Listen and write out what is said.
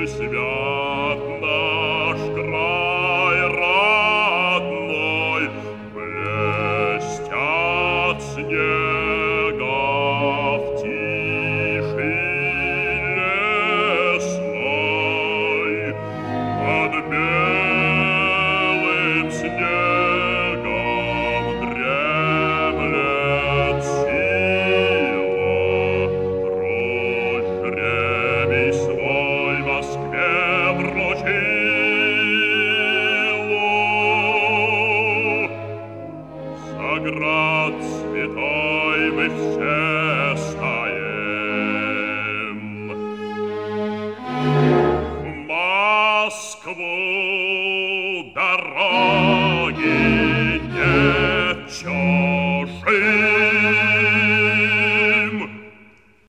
свят наш край родной, блестят снега в тиши лесной, под белым снегом дремлет сила, прочь жребий свой Москве вручило. За град святой мы все стоим, в Москву